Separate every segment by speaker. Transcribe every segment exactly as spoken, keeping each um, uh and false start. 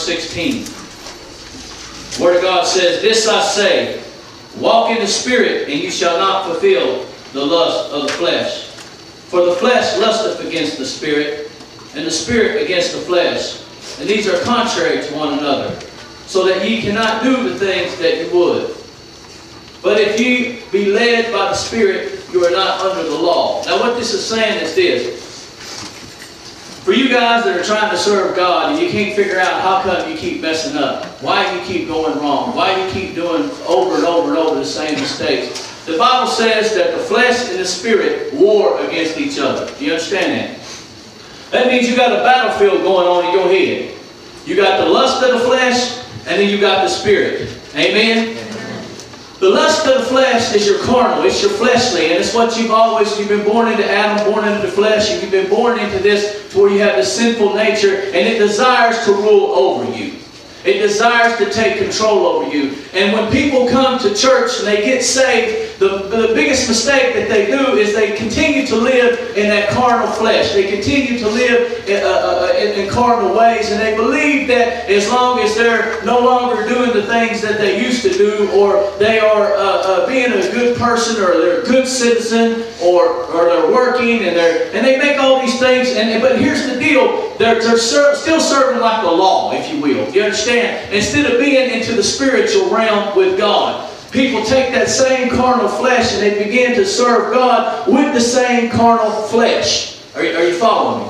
Speaker 1: verse sixteen. The Word of God says, "This I say, walk in the Spirit, and you shall not fulfill the lust of the flesh. For the flesh lusteth against the Spirit, and the Spirit against the flesh. And these are contrary to one another, so that ye cannot do the things that you would. But if ye be led by the Spirit, you are not under the law." Now what this is saying is this. For you guys that are trying to serve God and you can't figure out how come you keep messing up, why you keep going wrong, why you keep doing over and over and over the same mistakes. The Bible says that the flesh and the Spirit war against each other. Do you understand that? That means you got a battlefield going on in your head. You got the lust of the flesh, and then you got the Spirit. Amen? The lust of the flesh is your carnal, it's your fleshly, and it's what you've always, you've been born into Adam, born into the flesh, and you've been born into this to where you have this sinful nature, and it desires to rule over you. It desires to take control over you. And when people come to church and they get saved, the, the biggest mistake that they do is they continue to live in that carnal flesh. They continue to live in, uh, uh, in, in carnal ways, and they believe that as long as they're no longer doing the things that they used to do, or they are uh, uh, being a good person, or they're a good citizen, or, or they're working, and, they're, and they make all these things. And, but here's the deal. They're, they're ser still serving like the law, if you will. You understand? Instead of being into the spiritual realm with God, people take that same carnal flesh and they begin to serve God with the same carnal flesh. Are, are you following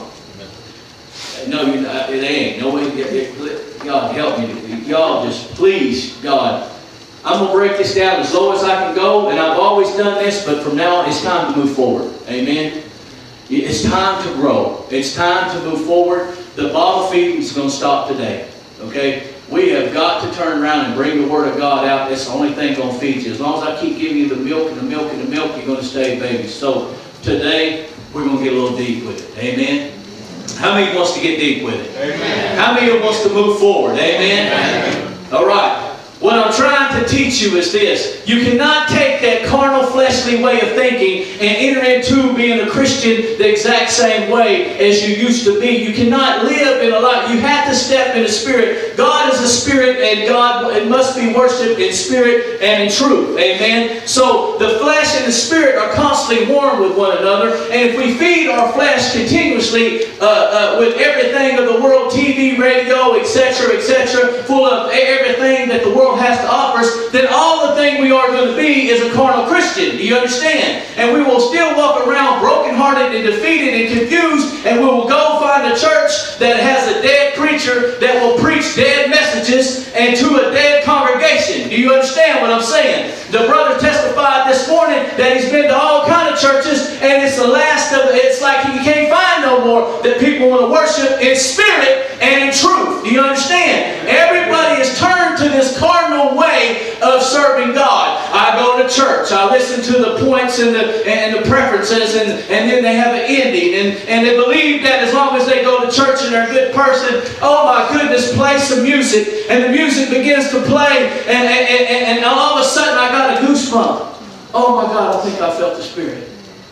Speaker 1: me? No, you, it ain't. No way. God, help me. Y'all just, please, God. I'm going to break this down as low as I can go, and I've always done this, but from now on, it's time to move forward. Amen? It's time to grow. It's time to move forward. The bottle feeding is going to stop today. Okay? We have got to turn around and bring the Word of God out. That's the only thing going to feed you. As long as I keep giving you the milk and the milk and the milk, you're going to stay babies. So today, we're going to get a little deep with it. Amen? How many wants to get deep with it? Amen. How many wants to move forward? Amen? Amen. All right. What I'm trying to teach you is this. You cannot take that carnal, fleshly way of thinking and enter into being a Christian the exact same way as you used to be. You cannot live in a life. You have to step in the Spirit. God is a Spirit, and God it must be worshipped in spirit and in truth. Amen? So the flesh and the Spirit are constantly warring with one another. And if we feed our flesh continuously uh, uh, with everything of the world, T V, radio, et cetera, et cetera, full of everything that the world has to offer us, then all the thing we are going to be is a carnal Christian. Do you understand? And we will still walk around brokenhearted and defeated and confused, and we will go find a church that has a dead preacher that will preach dead messages and to a dead congregation. Do you understand what I'm saying? The brother testified this morning that he's been to all kind of churches, and it's the last of it's like he can't find no more that people want to worship in spirit and in truth. Do you understand? Everybody is turned to this cardinal way of serving God. I go to church, I listen to the points and the and the preferences, and, and then they have an ending, and, and they believe that as long as they go to church and they're a good person, oh my goodness, play some music, and the music begins to play, and, and, and, and all of a sudden I got a goosebump. Oh my God, I think I felt the Spirit.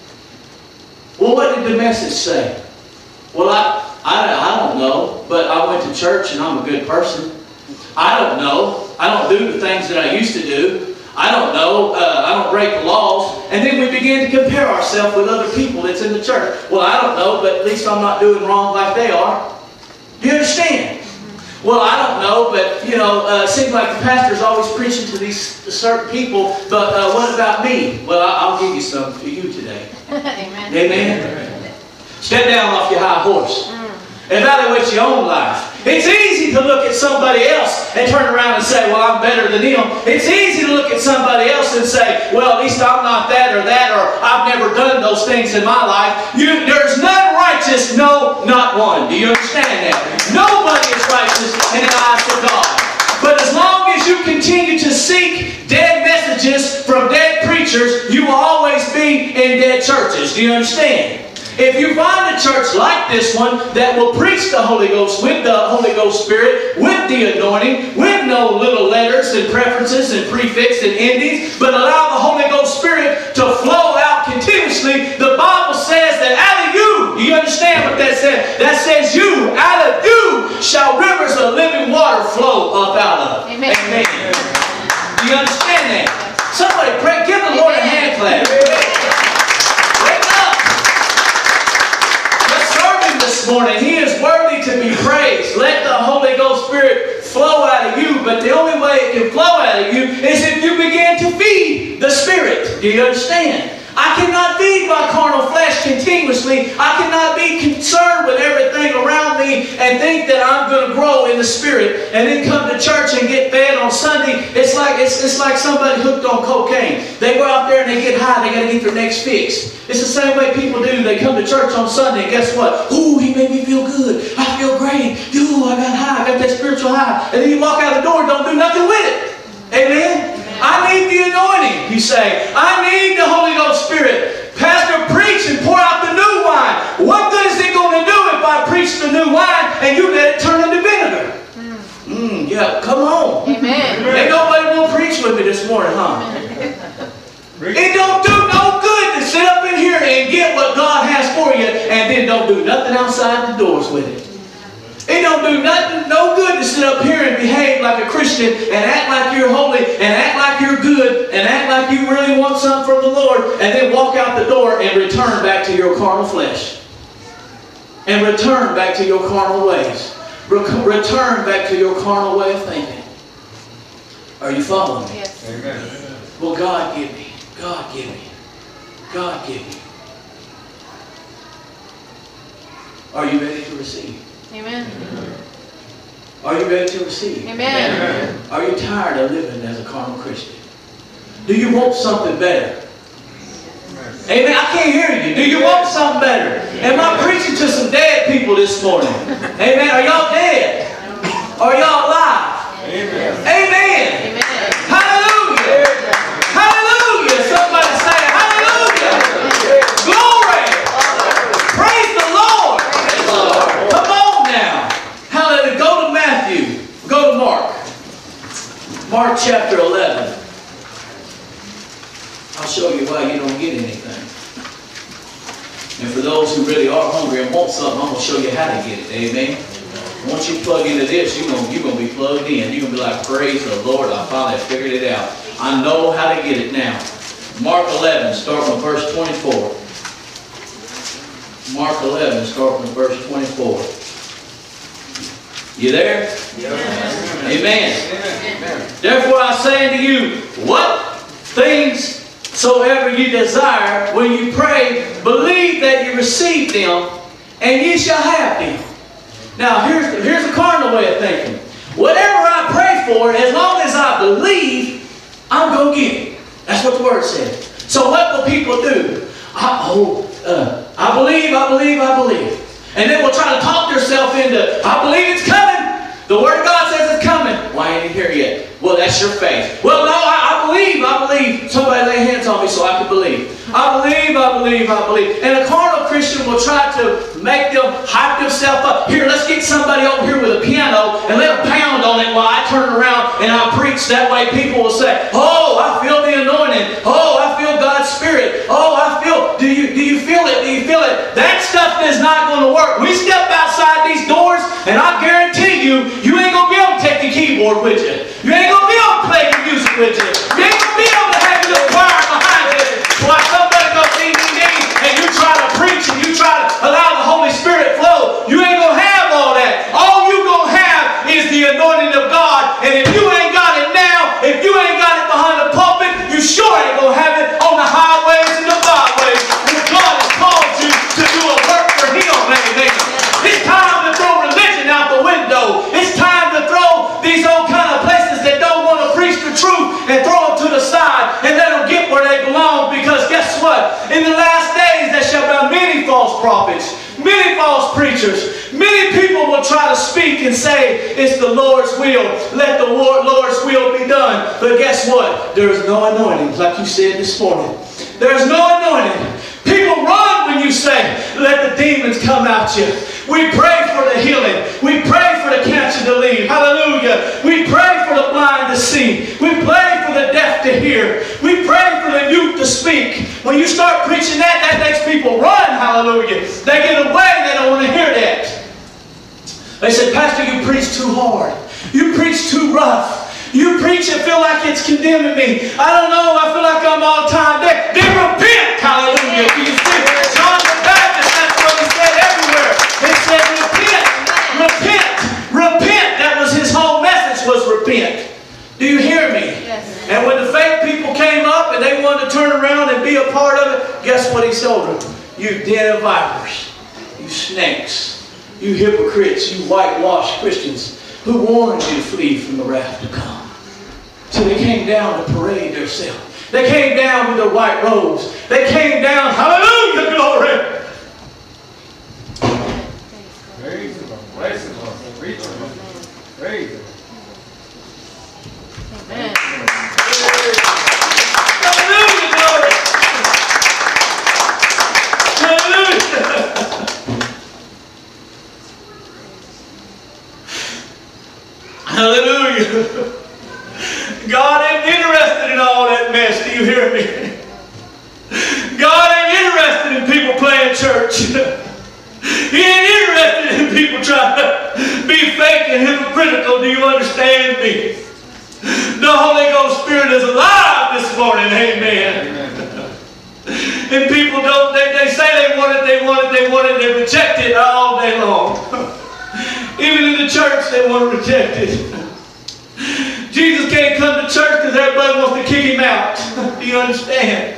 Speaker 1: Well, what did the message say? Well, I, I, I don't know, but I went to church and I'm a good person. I don't know. I don't do the things that I used to do. I don't know. Uh, I don't break the laws. And then we begin to compare ourselves with other people that's in the church. Well, I don't know, but at least I'm not doing wrong like they are. Do you understand? Well, I don't know, but, you know, uh, it seems like the pastor's always preaching to these certain people, but uh, what about me? Well, I'll give you some for you today.
Speaker 2: Amen.
Speaker 1: Amen. Step down off your high horse. Evaluate your own life. It's easy to look at somebody else and turn around and say, well, I'm better than him. It's easy to look at somebody else and say, well, at least I'm not that or that, or I've never done those things in my life. You, there's none righteous, no, not one. Do you understand that? Nobody is righteous in the eyes of God. But as long as you continue to seek dead messages from dead preachers, you will always be in dead churches. Do you understand? If you find a church like this one that will preach the Holy Ghost with the Holy Ghost Spirit, with the anointing, with no little letters and preferences and prefix and endings, but allow the Holy Ghost Spirit to flow out continuously, the Bible says that out of you, do you understand what that says, that says you, out of you shall rivers of living water flow up out of. Amen. Amen. Do you understand that? Somebody pray. Give the Lord a hand clap. Wake up. Let's serve Him this morning. He is worthy to be praised. Let the Holy Ghost Spirit flow out of you. But the only way it can flow out of you is if you begin to feed the Spirit. Do you understand? I cannot feed my carnal flesh continuously. I cannot be concerned with everything around me and think that I'm going to grow in the Spirit and then come to church and get fed on Sunday. It's like it's, it's like somebody hooked on cocaine. They go out there and they get high. They got to get their next fix. It's the same way people do. They come to church on Sunday and guess what? Ooh, He made me feel good. I feel great. Ooh, I got high. I got that spiritual high. And then you walk out the door and don't do nothing with it. Amen? I need the anointing, you say. I need the Holy Ghost Spirit. Pastor, preach and pour out the new wine. What good is it going to do if I preach the new wine and you let it turn into vinegar? Mm, yeah, come on. Amen. Ain't nobody going to preach with me this morning, huh? It don't do no good to sit up in here and get what God has for you and then don't do nothing outside the doors with it. It don't do nothing, no good to sit up here and behave like a Christian and act like you're holy and act like you're good and act like you really want something from the Lord and then walk out the door and return back to your carnal flesh. And return back to your carnal ways. Return back to your carnal way of thinking. Are you following me? Yes. Amen. Well, God give me. God give me. God give me. Are you ready to receive? Amen. Are you ready to receive? Amen. Amen. Are you tired of living as a carnal Christian? Do you want something better? Amen. I can't hear you. Do you want something better? Am I preaching to some dead people this morning? Amen. Are y'all dead? Are y'all alive? Amen. Amen. Amen. Hallelujah. Hallelujah. Somebody say hallelujah. Glory. Praise the Lord. Come on now. Hallelujah. Go to Matthew. Go to Mark. Mark chapter eleven. I'll show you why you don't get anything. And for those who really are hungry and want something, I'm going to show you how to get it. Amen. Once you plug into this, you're going, you're going to be plugged in. You're going to be like, praise the Lord, I finally figured it out. I know how to get it now. Mark eleven, start from verse twenty-four. Mark eleven, start from verse twenty-four. You there? Yeah. Amen. Amen. Therefore I say unto you, what things soever you desire, when you pray, believe that you receive them, and ye shall have them. Now, here's the, here's the carnal way of thinking. Whatever I pray for, as long as I believe, I'm going to get it. That's what the Word says. So what will people do? I, oh, uh, I believe, I believe, I believe. And then we'll try to talk themselves into, I believe it's coming. The Word of God says it's coming. Why ain't it here yet? Well, that's your faith. Well, no, I, I believe, I believe. Somebody lay hands on me so I can believe. I believe, I believe, I believe. And a carnal Christian will try to make them hype themselves up. Here, let's get somebody over here with a piano and let them pound on it while I turn around and I preach. That way people will say, oh, I feel the anointing. Oh, I feel God's Spirit. Oh, I feel, do you, do you feel it? Do you feel it? That stuff is not going to work. We step outside these doors and I guarantee you, you ain't going to be able to take the keyboard with you. You ain't going to be able to play the music with you. You ain't going to be able to have your little choir behind you while somebody goes D V D and you try to preach and you try to allow the Holy Spirit flow. You ain't going to have all that. All you going to have is the anointing of God. And if you ain't got it now, if you ain't got it behind the pulpit, you sure ain't going to have it on the highways and the byways. Because God has called you to do a work for Him. Amen. It's time to throw religion out the window. It's time to throw these old kind of places that don't want to preach the truth and throw them to the side and let them get where they belong. Because guess what? In the last days there shall be many false prophets, many false preachers. Many people will try to speak and say it's the Lord's will. Let the Lord's will be done. But guess what? There is no anointing, like you said this morning. There is no anointing. People run when you say, let the demons come out you. We pray for the healing. We pray for the cancer to leave. Hallelujah. We pray for the blind to see. We pray for the deaf to hear. We pray for the mute to speak. When you start preaching that, that makes people run. Hallelujah. They get away. They don't want to hear that.
Speaker 2: They said, Pastor, you preach too hard. You preach too rough. You preach and feel like it's condemning me. I don't know. I feel like I'm all time there. Then repent. Hallelujah. Do you see? John the Baptist, that's what he said everywhere. He said, repent. Repent. Repent. That was his whole message, was repent. Do you hear me? Yes. And when the fake people came up and they wanted to turn around and be a part of it, guess what he told them? You den of vipers. You snakes. You hypocrites. You whitewashed Christians who warned you to flee from the wrath to come. So they came down to parade themselves. They came down with their white robes. They came down, hallelujah, glory.
Speaker 3: Praise the Lord. Praise the Lord. Praise the Lord. Praise the Lord.
Speaker 4: Amen.
Speaker 2: Hallelujah, glory. Hallelujah. Hallelujah. God ain't interested in all that mess. Do you hear me? God ain't interested in people playing church. He ain't interested in people trying to be fake and hypocritical. Do you understand me? The Holy Ghost Spirit is alive this morning. Amen. And people don't, they, they say they want it, they want it, they want it, they reject it all day long. Even in the church, they want to reject it. Jesus can't come to church because everybody wants to kick him out. Do you understand?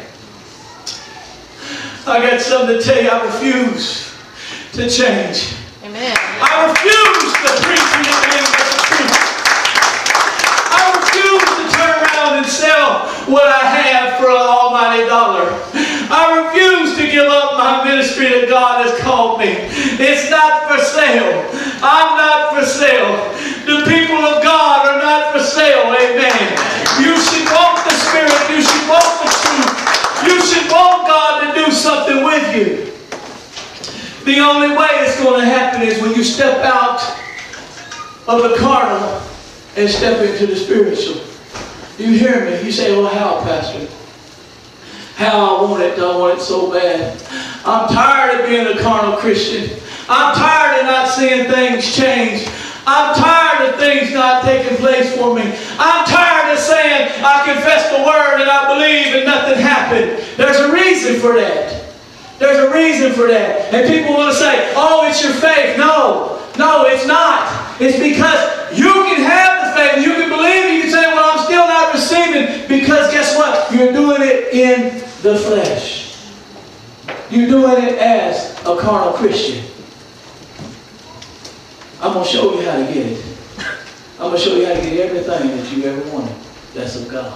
Speaker 2: I got something to tell you. I refuse to change.
Speaker 4: Amen.
Speaker 2: I refuse to preach in the name of the truth. I refuse to turn around and sell what I have for an almighty dollar. I refuse to give up my ministry that God has called me. It's not for sale. I'm not for sale. The people of God are not for sale. Amen. You should want the Spirit. You should want the truth. You should want God to do something with you. The only way it's going to happen is when you step out of the carnal and step into the spiritual. You hear me? You say, well, how, Pastor? How I want it. I want it so bad. I'm tired of being a carnal Christian. I'm tired of not seeing things change. I'm tired of things not taking place for me. I'm tired of saying I confess the word and I believe and nothing happened. There's a reason for that. There's a reason for that. And people want to say, oh, it's your faith. No. No, it's not. It's because you can have the faith. You can believe it. You can say, well, I'm still not receiving. Because guess what? You're doing it in the flesh. You're doing it as a carnal Christian. I'm going to show you how to get it. I'm going to show you how to get everything that you ever wanted. That's of God.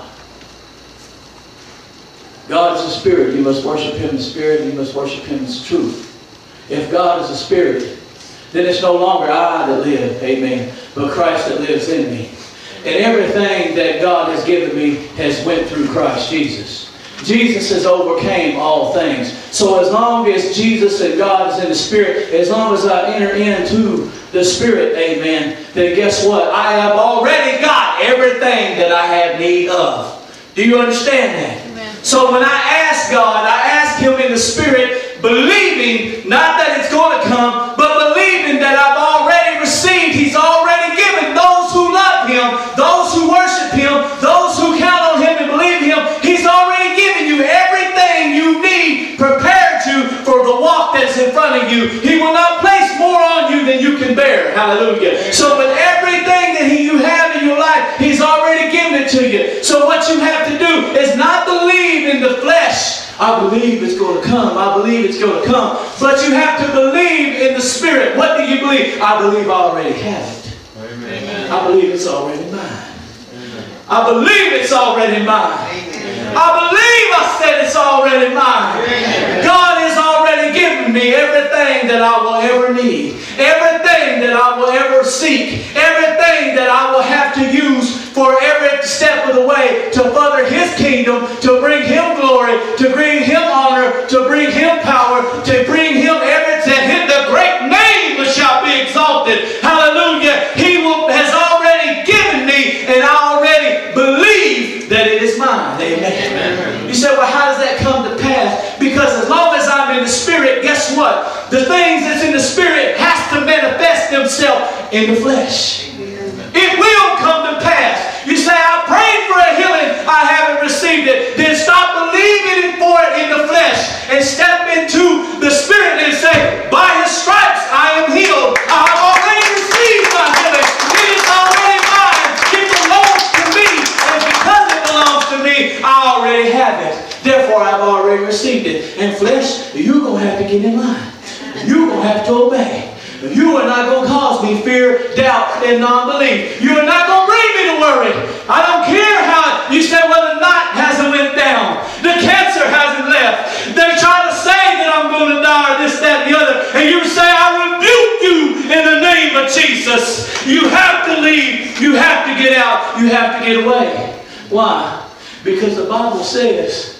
Speaker 2: God is a spirit. You must worship Him in spirit. You must worship Him in truth. If God is a spirit, then it's no longer I that live, amen, but Christ that lives in me. And everything that God has given me has went through Christ Jesus. Jesus has overcame all things. So as long as Jesus and God is in the Spirit, as long as I enter into the Spirit, amen, then guess what? I have already got everything that I have need of. Do you understand that? Amen. So when I ask God, I ask Him in the Spirit, believing, not that it's going to come, but believing that I've already received. He's already given those who love Him, those who worship Him, those who count on Him and believe Him. He's already given you everything you need, prepared you for the walk that's in front of you. He will not place more on you than you can bear. Hallelujah. So with everything that he, you have in your life, He's already given it to you. So what you have to do is not believe in the flesh. I believe it's going to come. I believe it's going to come. But you have to believe in the Spirit. What do you believe? I believe I already have it. Amen. I believe it's already mine. Amen. I believe it's already mine. Amen. I believe I said it's already mine. Amen. God has already given me everything that I will ever need. Everything that I will ever seek. Everything that I will have to use for every step of the way to further His kingdom, to bring Him glory, to bring Him honor, to bring Him power, to bring Him everything. The great name shall be exalted. Hallelujah. He will, has already given me, and I already believe that it is mine. Amen. Amen. You say, well, how does that come to pass? Because as long as I'm in the Spirit, guess what? The things that's in the Spirit has to manifest themselves in the flesh. It will come to pass. You say, I prayed for a healing, I haven't received it. Then stop believing for it in the flesh and step into the Spirit and say, by His stripes I am healed. I have already received my healing. It is already mine. It belongs to me. And because it belongs to me, I already have it. Therefore, I've already received it. And flesh, you're going to have to get in line. You're going to have to obey. You are not going to cause me fear, doubt, and non-belief. You are not going to bring me to worry. I don't care how you say, well, the knot hasn't went down. The cancer hasn't left. They try to say that I'm going to die or this, that, and the other. And you say, I rebuke you in the name of Jesus. You have to leave. You have to get out. You have to get away. Why? Because the Bible says,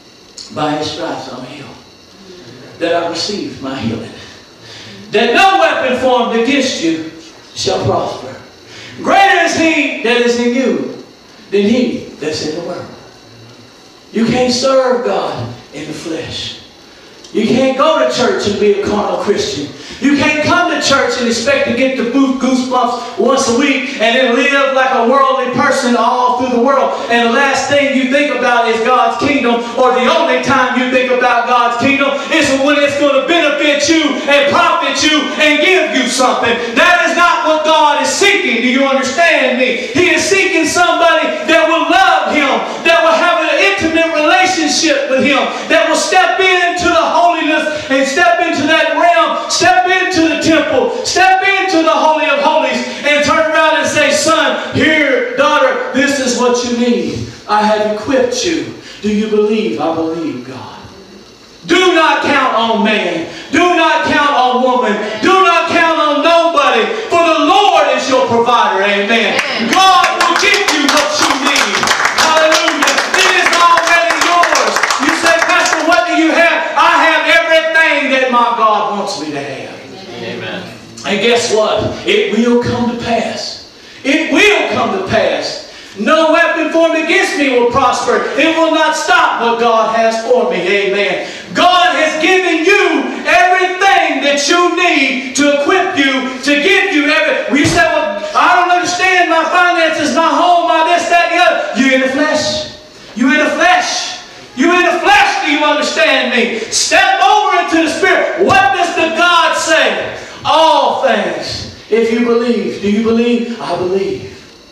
Speaker 2: by His stripes I'm healed. That I received my healing. That no weapon formed against you shall prosper. Greater is He that is in you than he that's in the world. You can't serve God in the flesh. You can't go to church and be a carnal Christian. You can't come to church and expect to get the goosebumps once a week and then live like a worldly person all through the world. And the last thing you think about is God's kingdom, or the only time you think about God's kingdom is when it's going to benefit you and profit you and give you something. That is not what God is seeking. Do you understand me? He is seeking somebody that will love Him, that will have an intimate relationship with Him, that will step into the holiness and step into that realm, step into the temple, step into the Holy of Holies, and turn around and say, son, here, daughter, this is what you need. I have equipped you. Do you believe? I believe, God. Do not count on man. Do not count on woman. Do not count on nobody. For the Lord is your provider. Amen. God will give you what you need. Hallelujah. It is already yours. You say, Pastor, what do you have? I have everything that my God wants me to have.
Speaker 1: Amen.
Speaker 2: And guess what? It will come to pass. It will come to pass. No weapon formed against me will prosper. It will not stop what God has for me. Amen. God has given you everything that you need to equip you, to give you everything. You say, well, I don't understand my finances, my home, my this, that, and the other. You're in the flesh. You're in the flesh. You're in the flesh. Do you understand me? Step over into the Spirit. What does the God say? All things. If you believe. Do you believe? I believe.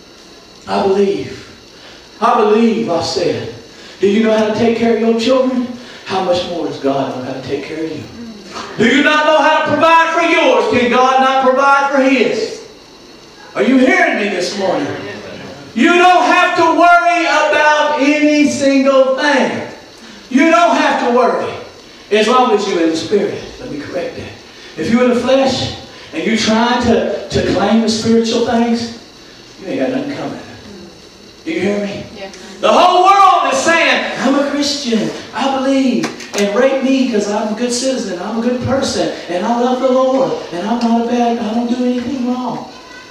Speaker 2: I believe. I believe, I said. Do you know how to take care of your children? How much more does God know how to take care of you? Do you not know how to provide for yours? Can God not provide for His? Are you hearing me this morning? You don't have to worry about any single thing. You don't have to worry. As long as you're in the Spirit. Let me correct that. If you're in the flesh and you're trying to, to claim the spiritual things, you ain't got nothing coming. Do you hear me? Yeah. The whole world is saying, I'm a Christian. I believe. And rate me because I'm a good citizen. I'm a good person. And I love the Lord. And I'm not a bad, I don't do anything wrong.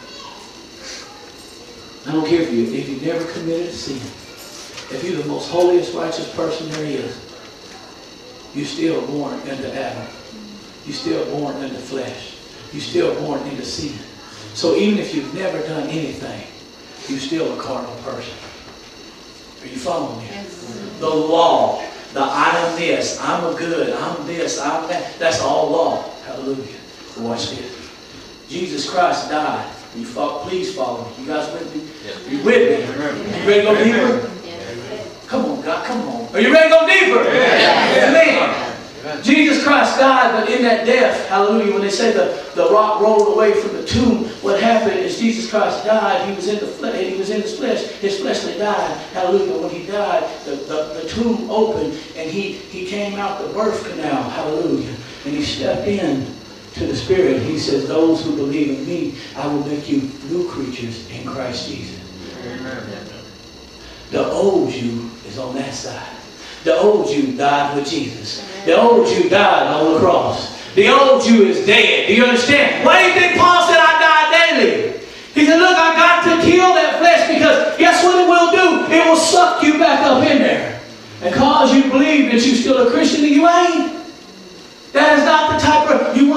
Speaker 2: I don't care if you if you never committed a sin. If you're the most holiest, righteous person there is, you're still born into Adam. You're still born into flesh. You're still born into sin. So even if you've never done anything, you're still a carnal person. Are you following me? Yes. The law, the I am this, I'm a good, I'm this, I'm that, that's all law. Hallelujah. Watch this. Jesus Christ died. You follow, please follow me. You guys with me? Yes. You with me? You ready to go deeper? Yes. Come on, God, come on. Are you ready to go deeper? Yes. Amen. Jesus Christ died, but in that death, hallelujah, when they say the, the rock rolled away from the tomb, what happened is Jesus Christ died. He was in the flesh. He was in his flesh. His fleshly died. Hallelujah. When he died, the, the, the tomb opened, and he, he came out the birth canal. Hallelujah. And he stepped in to the Spirit. He says, those who believe in me, I will make you new creatures in Christ Jesus. Amen. The old you is on that side. The old you died with Jesus. The old you died on the cross. The old you is dead. Do you understand? Why do you think Paul said I die daily? He said, look, I got to kill that flesh because guess what it will do? It will suck you back up in there and cause you to believe that you're still a Christian and you ain't. That is not the type of, you want to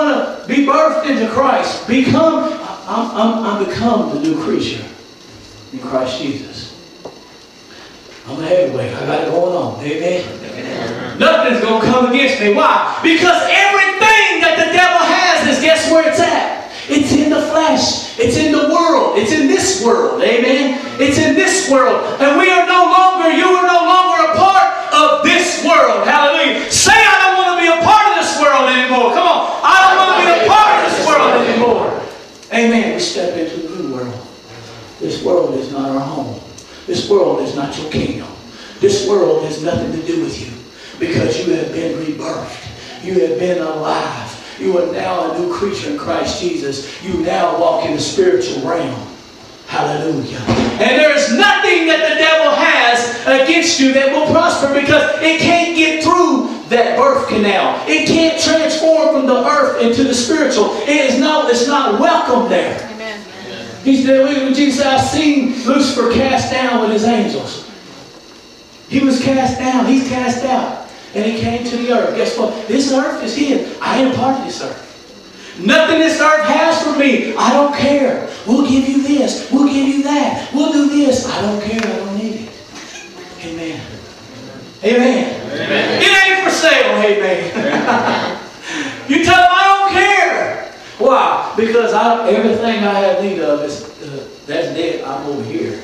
Speaker 2: be birthed into Christ. Become, I'm, I'm, I'm become the new creature in Christ Jesus. I'm a heavyweight. I got it going on. Amen. Amen. Nothing's going to come against me. Why? Because everything that the devil has is, guess where it's at? It's in the flesh. It's in the world. It's in this world. Amen. It's in this world. And we are no longer, you are no longer a part of this world. Hallelujah. Say, I don't want to be a part of this world anymore. Come on. I don't want to be a part of this world anymore. Amen. We step into the new world. This world is not our home. This world is not your kingdom. This world has nothing to do with you because you have been rebirthed. You have been alive. You are now a new creature in Christ Jesus. You now walk in the spiritual realm. Hallelujah. And there is nothing that the devil has against you that will prosper because it can't get through that birth canal. It can't transform from the earth into the spiritual. It is not, it's not welcome there. Amen. He said, when Jesus said, I've seen Lucifer cast down with his angels. He was cast down. He's cast out. And he came to the earth. Guess what? This earth is his. I ain't a part of this earth. Nothing this earth has for me. I don't care. We'll give you this. We'll give you that. We'll do this. I don't care. I don't need it. Amen. Amen. Amen. It ain't for sale. Amen. You tell them I don't care. Why? Because I, everything I have need of is uh, that's dead. I'm over here.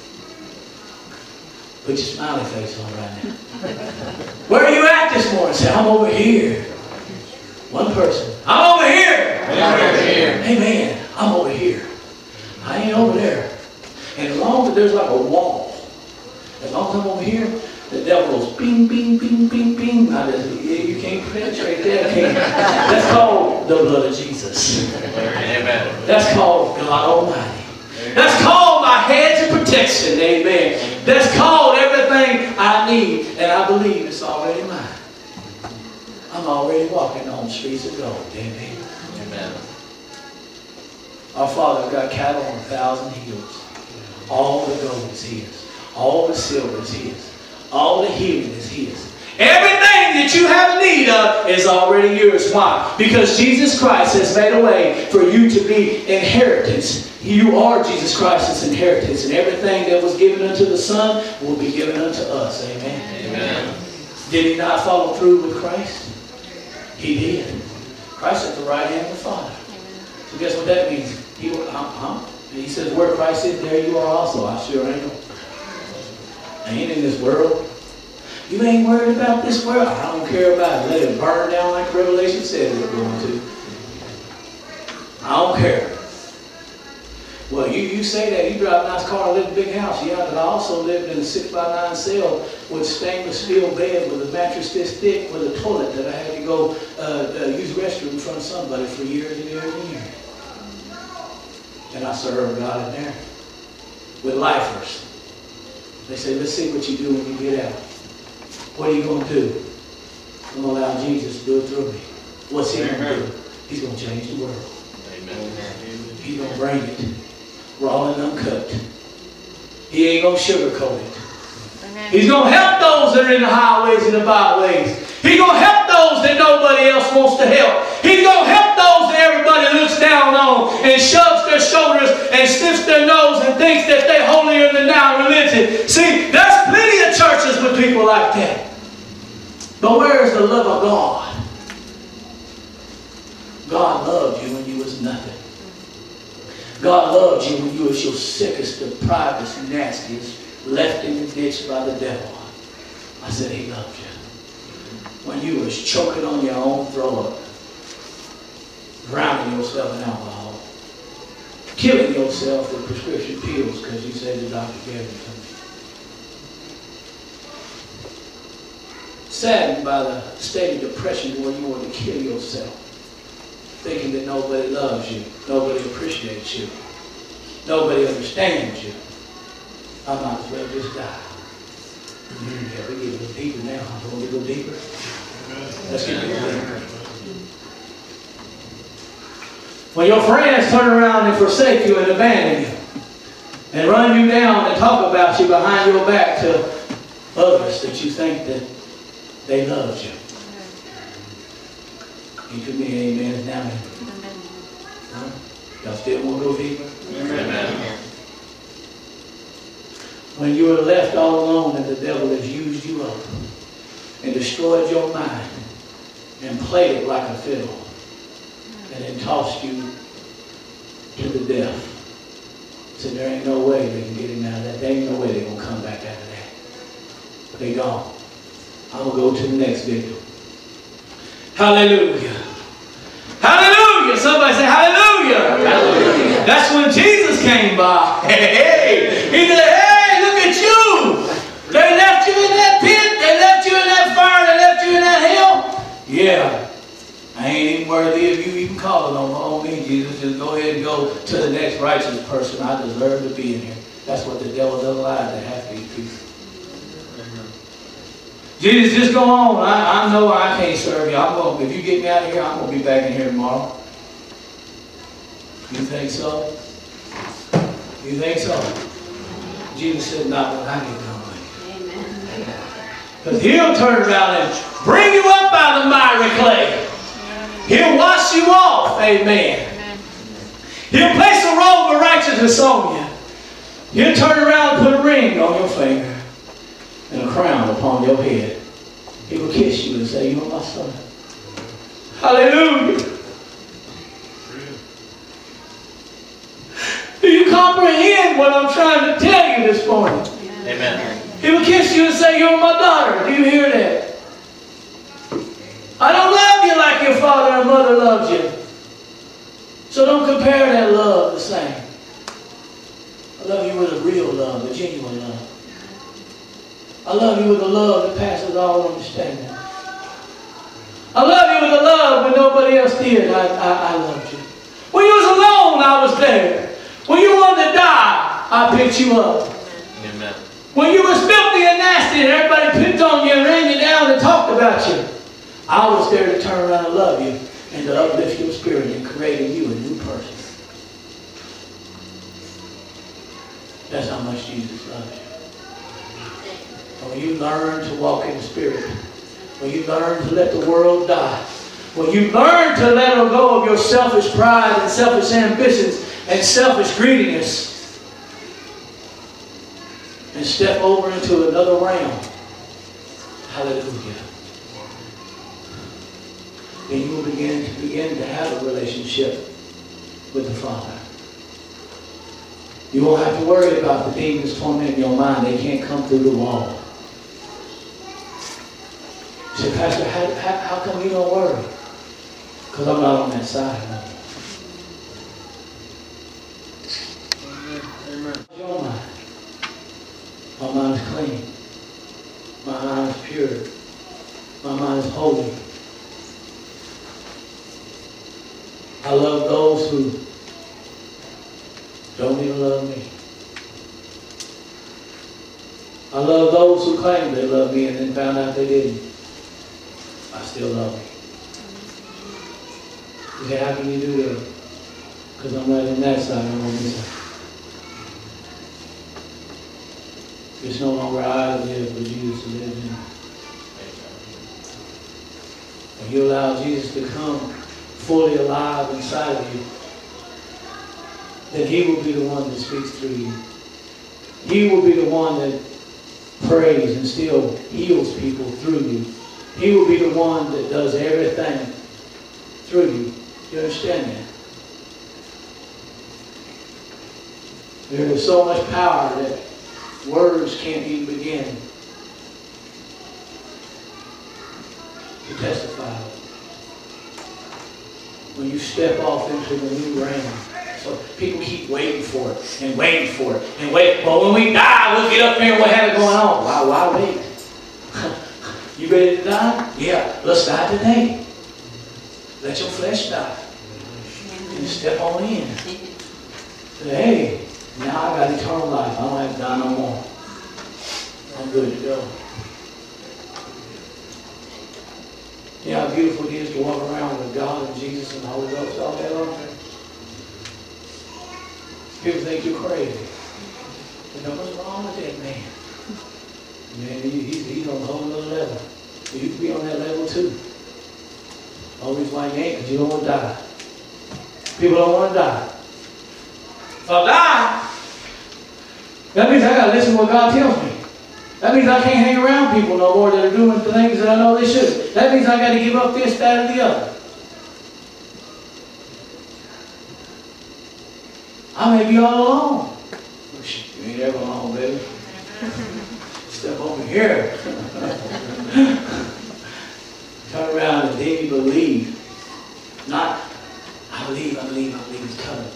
Speaker 2: Put your smiley face on right now. Where are you at this morning? Say, I'm over here. One person. I'm over here. I'm over here. Amen. I'm over here. I ain't over there. And as long as there's like a wall, as long as I'm over here, the devil goes bing, bing, bing, bing, bing. Now, you can't penetrate that. Can't. That's called the blood of Jesus. Amen. That's called God Almighty. That's called my hedge of protection. Amen. That's called everything I need. And I believe it's already mine. I'm already walking on the streets of gold. Amen. Amen. Our Father got cattle on a thousand hills. All the gold is His. All the silver is His. All the healing is His. Everything that you have need of is already yours. Why? Because Jesus Christ has made a way for you to be inheritance. You are Jesus Christ's inheritance. And everything that was given unto the Son will be given unto us. Amen. Amen. Did He not follow through with Christ? He did. Christ at the right hand of the Father. So guess what that means? He, I'm, I'm, he says, where Christ is, there you are also. I sure ain't. I ain't in this world. You ain't worried about this world. I don't care about it. Let it burn down like Revelation said it's going to. I don't care. Well, you, you say that. You drive a nice car and live in a big house. Yeah, but I also lived in a six by nine cell with stainless steel bed with a mattress this thick with a toilet that I had to go uh, uh, use the restroom in front of somebody for years and years and years. And I served God in there with lifers. They say, let's see what you do when you get out. What are you going to do? I'm going to allow Jesus to do it through me. What's He going to do? He's going to change the world. Amen. He's going to bring it raw and uncut. He ain't going to sugarcoat it. Amen. He's going to help those that are in the highways and the byways. He's going to help those that nobody else wants to help. He's going to help those that everybody looks down on and shoves their shoulders and sniffs their nose and thinks that they're holier than thou religion. See, there's plenty of churches with people like that. But where is the love of God? God loved you when you was nothing. God loved you when you was your sickest, the private, nastiest, left in the ditch by the devil. I said He loved you. When you was choking on your own throat, drowning yourself in alcohol, killing yourself with prescription pills because you said the doctor gave them to me. Saddened by the state of depression where you want to kill yourself, thinking that nobody loves you, nobody appreciates you, nobody understands you. I might as well just die. Yeah, we get a little deeper now. I'm going to go deeper. Let's get a little deeper. When your friends turn around and forsake you and abandon you and run you down and talk about you behind your back to others that you think that they loved you. You to me, amen, is now in. Huh? Y'all still want to go deeper?
Speaker 1: Amen.
Speaker 2: When you are left all alone and the devil has used you up and destroyed your mind and played it like a fiddle and then tossed you to the death. So there ain't no way they can get him out of that. There ain't no way they're going to come back out of that. They gone. I'm going to go to the next victim. Hallelujah. Hallelujah. Somebody say hallelujah. Hallelujah. That's when Jesus came by. Hey, he said, hey, look at you. They left you in that pit. They left you in that fire. They left you in that hell. Yeah. I ain't even worthy of you even calling on, on me, Jesus. Just go ahead and go to the next righteous person. I deserve to be in here. That's what the devil doesn't lie to have these people. Jesus, just go on. I, I know I can't serve you. I'm going, if you get me out of here, I'm going to be back in here tomorrow. You think so? You think so? Jesus said, not when I get done with you. Amen. Because he'll turn around and bring you up out of the miry clay. He'll wash you off. Amen. Amen. He'll place a robe of righteousness on you. He'll turn around and put a ring on your finger and a crown upon your head. He will kiss you and say, you're my son. Hallelujah. Do you comprehend what I'm trying to tell you this morning?
Speaker 1: Amen.
Speaker 2: He will kiss you and say, you're my daughter. Do you hear that? I don't love you like your father and mother loved you. So don't compare that love the same. I love you with a real love, a genuine love. I love you with a love that passes all understanding. I love you with a love when nobody else did. I, I, I loved you. When you was alone, I was there. When you wanted to die, I picked you up.
Speaker 1: Amen.
Speaker 2: When you was filthy and nasty and everybody picked on you and ran you down and talked about you, I was there to turn around and love you and to uplift your spirit and create in you a new person. That's how much Jesus loves you. When you learn to walk in the Spirit, when you learn to let the world die, when you learn to let go of your selfish pride and selfish ambitions and selfish greediness and step over into another realm, hallelujah, then you will begin to begin to have a relationship with the Father. You won't have to worry about the demons tormenting your mind. They can't come through the wall. You say, Pastor, how, how, how come you don't worry? Because I'm not on that side no more.
Speaker 3: Amen.
Speaker 2: Your mind. My mind is clean. My mind is pure. My mind is holy. I love those who don't even love me. I love those who claim they love me and then found out they didn't. I still love me. You say, how can you do that? Because I'm not on that side, I'm on this side. It's no longer I that live, but Jesus who lives in me. When you allow Jesus to come fully alive inside of you, then He will be the one that speaks through you. He will be the one that prays and still heals people through you. He will be the one that does everything through you. You understand that? There is so much power that words can't even begin to testify. When you step off into the new realm. So people keep waiting for it and waiting for it and wait. Well, when we die, we'll get up here and we'll have it going on. Why, why wait? You ready to die? Yeah, let's die today. Let your flesh die. And step on in. Say, hey, now I got eternal life. I don't have to die no more. I'm good to go. You know how beautiful it is to walk around with God and Jesus and the Holy Ghost all day long? People think you're crazy. You know, what's wrong with that man? Man, he, he's, he's on a whole other level. You can be on that level too. Only reason why you ain't, because you don't want to die. People don't want to die. If I die, that means I got to listen to what God tells me. That means I can't hang around people no more that are doing the things that I know they should. That means I got to give up this, that, and the other. I may be all alone. You ain't ever alone, baby. Step over here. Turn around and then you believe. Not, I believe, I believe, I believe it's coming.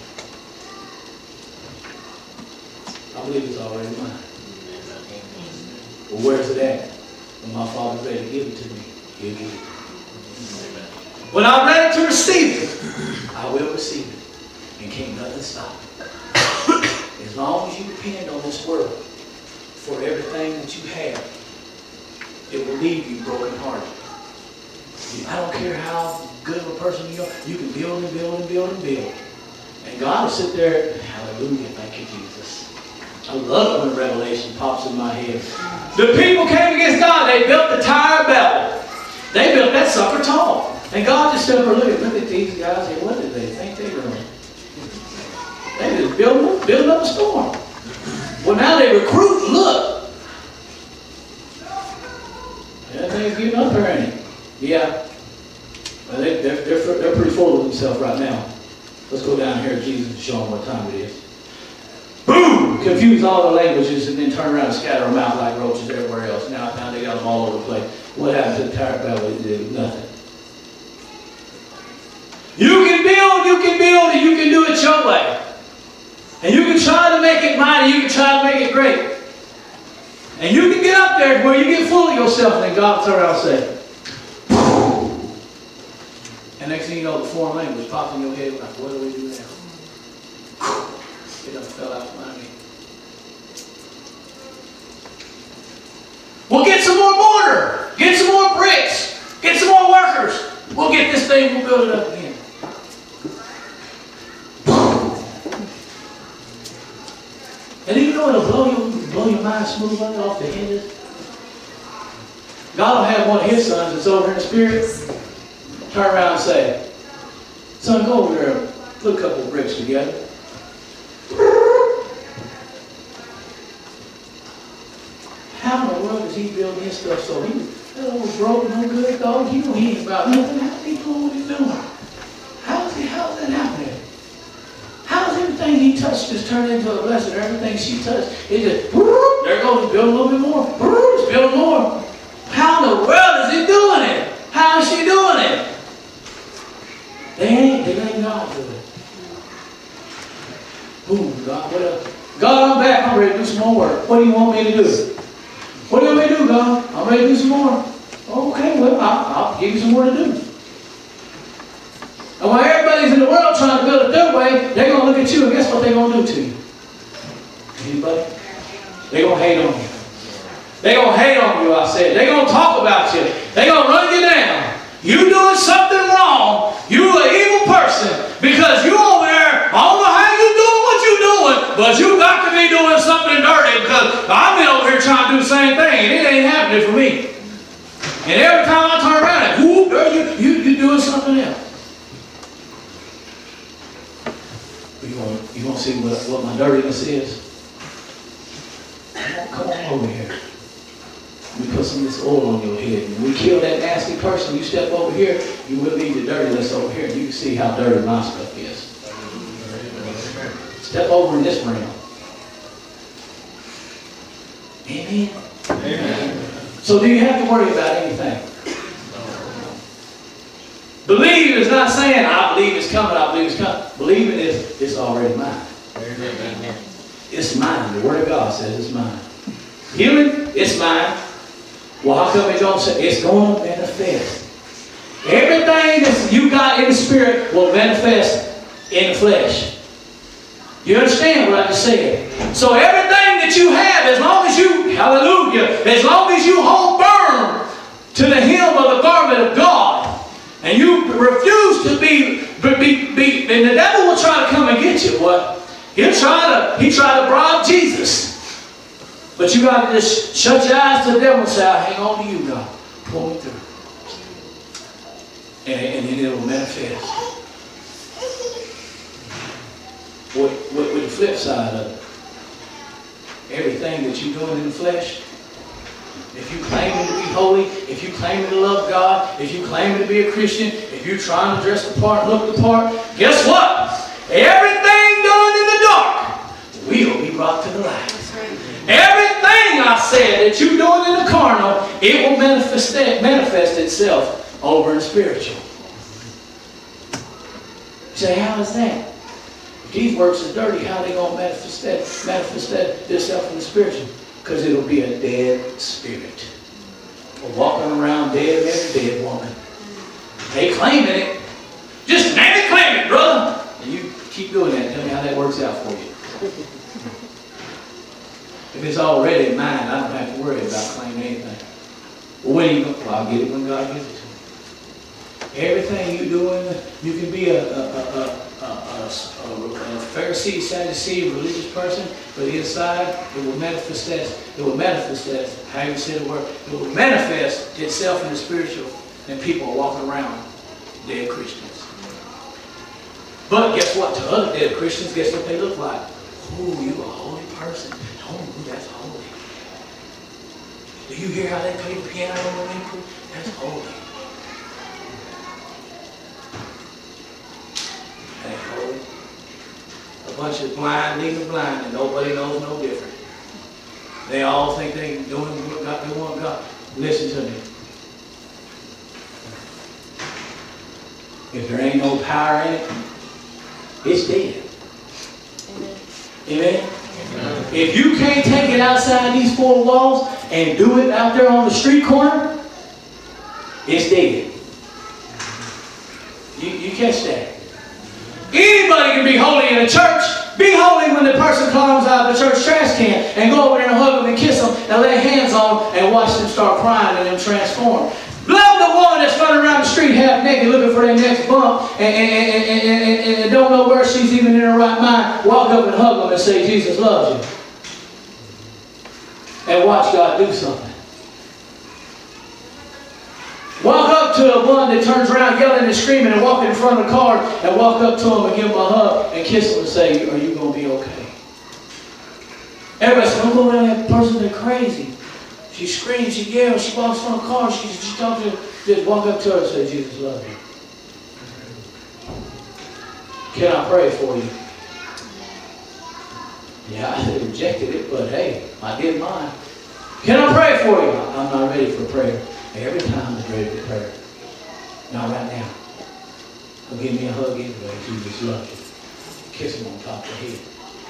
Speaker 2: I believe it's already mine. Well, where's it at? When my Father's ready to give it to me, He'll give it. When I'm ready to receive it, I will receive it. And can't nothing stop it. As long as you depend on this world for everything that you have, it will leave you brokenhearted. I don't care how good of a person you are, you can build and build and build and build. And God will sit there, hallelujah, thank you, Jesus. I love it when Revelation pops in my head. The people came against God. They built the Tower of Babel. They built that sucker tall. And God just stood there looking, look at these guys. Hey, what did they think they were doing? They just building, building up a storm. Well, now they recruit. Look. Everything's getting up there, ain't it? Yeah. Well, they, they're, they're, they're pretty full of themselves right now. Let's go down here to Jesus and show them what time it is. Boom! Confuse all the languages and then turn around and scatter them out like roaches everywhere else. Now, now they got them all over the place. What happened to the Tower of Babel? It did nothing. You can build, you can build, and you can do it your way. And you can try to make it mighty, you can try to make it great. And you can get up there where you get full of yourself, and then God will turn around and say, and next thing you know, the foreign language pops in your head like, what do we do now? It done fell out from under me. We'll get some more mortar. Get some more bricks. Get some more workers. We'll get this thing, we'll build it up again. And you know it'll blow you, blow your mind smooth right off the hinges. God will have one of His sons that's over in the Spirit. Turn around and say, son, go over there and put a couple of bricks together. How in the world does he build his stuff so he that old broken, no good dog? He don't hear about nothing. How's he doing what he's doing? How's he, how's that happening? How's everything he touched just turned into a blessing? Everything she touched, it just, there goes, build a little bit more. Just build more. How in the world is he doing it? How is she doing it? They ain't, they ain't God do it. Boom, God, what up? God, I'm back. I'm ready to do some more work. What do you want me to do? What do you want me to do, God? I'm ready to do some more. Okay, well, I'll, I'll give you some more to do. And while everybody's in the world trying to build it their way, they're going to look at you and guess what they're going to do to you? Anybody? They're going to hate on you. They're going to hate on you, I said. They're going to talk about you. They're going to run you down. You doing something wrong. You an evil person because you over there, I don't know how you doing what you doing, but you got to be doing something dirty because I've been over here trying to do the same thing and it ain't happening for me. And every time I turn around, and whoop, you, you, you doing something else. You want, you want to see what, what my dirtiness is? Come on, come on over here. We put some of this oil on your head. When we kill that nasty person, you step over here, you will leave the dirtiness over here. You can see how dirty my stuff is. Step over in this realm. Amen? Amen. So do you have to worry about anything? Believe is not saying, I believe it's coming, I believe it's coming. Believing is, it's already mine. Amen. It's mine. The Word of God says it's mine. Healing, it's mine. Well, how come it don't say? It's going to manifest. Everything that you got in the Spirit will manifest in the flesh. You understand what I just said? So everything that you have, as long as you, hallelujah, as long as you hold firm to the hem of the garment of God, and you refuse to be, be, be, and the devil will try to come and get you. What? He'll try to, he try to bribe Jesus. But you got to just shut your eyes to the devil and say, I hang on to you, God. Pull me through. And, and then it will manifest. What, what, what the flip side of it? Everything that you're doing in the flesh, if you claiming to be holy, if you claiming to love God, if you claiming to be a Christian, if you're trying to dress the part, look the part, guess what? Everything done in the dark will be brought to the light. Everything I said that you're doing in the carnal, it will manifest, manifest itself over in spiritual. You say, how is that? If these works are dirty, how are they going to manifest that, manifest that itself in the spiritual? Because it'll be a dead spirit. We're walking around dead man, dead woman. They claiming it. Just name it, claim it, brother. And you keep doing that. Tell me how that works out for you. If it's already mine, I don't have to worry about claiming anything. Well, when are you going to? Well, I'll get it when God gives it to me. Everything you're doing, you can be a, a, a, a, a, a, a Pharisee, Sadducee, religious person, but inside it will manifest that. It will manifest that. How you say the word? It will manifest itself in the spiritual, and people are walking around dead Christians. But guess what? To other dead Christians, guess what they look like? Ooh, you a holy person. Oh, that's holy. Do you hear how they play the piano on the people? That's holy. That's holy. A bunch of blind leading the blind, and nobody knows no different. They all think they're doing what God, they want God. Listen to me. If there ain't no power in it, it's dead. Amen. Amen. If you can't take it outside these four walls and do it out there on the street corner, it's dead. You, you catch that? Anybody can be holy in a church. Be holy when the person climbs out of the church trash can and go over there and hug them and kiss them and lay hands on them and watch them start crying and them transform. Love the woman that's running around the street half naked looking for their next bump and, and, and, and, and, and don't know where she's even in her right mind. Walk up and hug them and say, Jesus loves you. And watch God do something. Walk up to a one that turns around yelling and screaming and walk in front of the car and walk up to him and give him a hug and kiss him and say, are you going to be okay? Everybody says, don't go around that person, they're crazy. She screams, she yells, she walks from the car, she, she talks to her. Just walk up to her and say, Jesus loves you. Can I pray for you? Yeah, I rejected it, but hey, I did mine. Can I pray for you? I'm not ready for prayer. Every time I'm ready for prayer. Not right now. Well, give me a hug anyway. Jesus loves you. Kiss him on top of the head.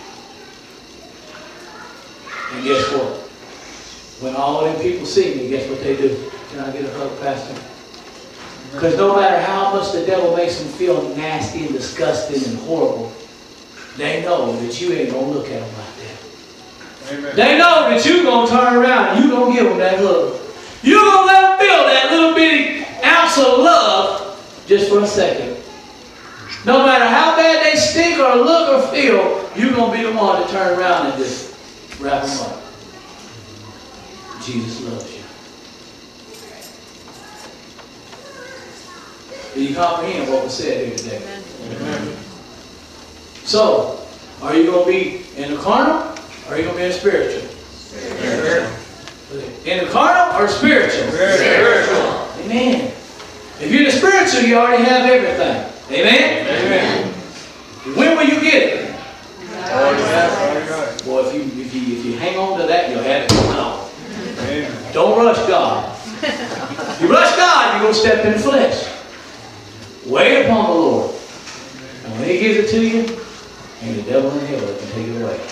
Speaker 2: And guess what? When all them people see me, guess what they do? Can I get a hug, Pastor? Because no matter how much the devil makes them feel nasty and disgusting and horrible, they know that you ain't going to look at them like that. Amen. They know that you're going to turn around and you're going to give them that hug. You're going to let them feel that little bitty ounce of love just for a second. No matter how bad they stink or look or feel, you're going to be the one to turn around and just wrap them up. Jesus loves you. Do you comprehend what was said here today? Amen. So, are you going to be in the carnal or are you going to be in the spiritual? Spiritual. In the carnal or spiritual? Spiritual. Amen. If you're in the spiritual, you already have everything. Amen? Amen. When will you get it? Well, if you, if you, if you hang on to that, you'll have it coming on. Amen. Don't rush God. If you rush God, you're going to step in the flesh. Wait upon the Lord. And when He gives it to you, and the devil in hell can take it away.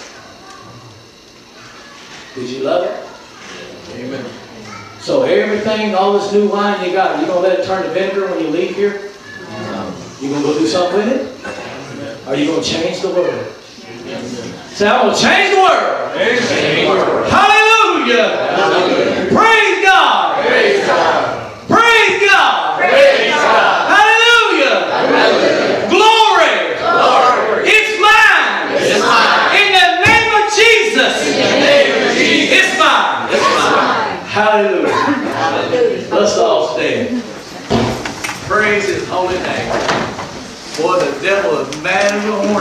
Speaker 2: Did you love it? Amen. So everything, all this new wine you got, you going to let it turn to vinegar when you leave here? You going to go do something with it? Or are you going to change the world? Say, I'm going to change the world. Change the world. Hallelujah. Hallelujah. Praise God. Praise God. Praise God. Praise God. Hallelujah. Hallelujah. Glory. Glory. It's mine. It's mine. In the name of Jesus. In the name of Jesus. It's mine. It's mine. Hallelujah. Hallelujah. Let's all stand. Praise His devil is mad as a